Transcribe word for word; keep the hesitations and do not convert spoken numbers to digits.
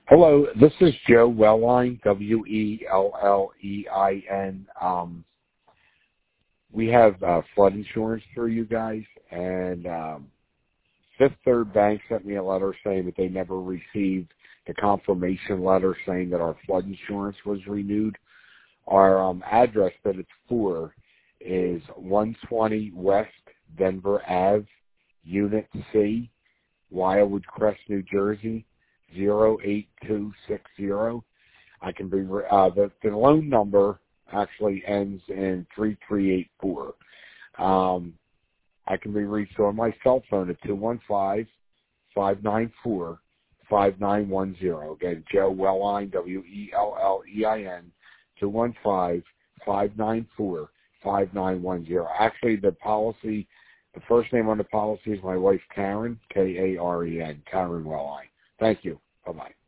Hello, this is Joe Wellline, W E L L E I N. Um, we have uh, flood insurance through you guys, and um, Fifth Third Bank sent me a letter saying that they never received the confirmation letter saying that our flood insurance was renewed. Our um, address that it's for is one twenty West Denver Avenue, Unit C, Wildwood Crest, New Jersey, zero eight two six zero. I can be, uh, the, the loan number actually ends in three three eight four. Um, I can be reached on my cell phone at two one five, five nine four, five nine one zero. Again, Joe Wellline, W E L L E I N, two one five, five nine four, five nine one zero. Actually, the policy, the first name on the policy is my wife, Karen, K A R E N, Karen Wellline. Thank you. Bye-bye.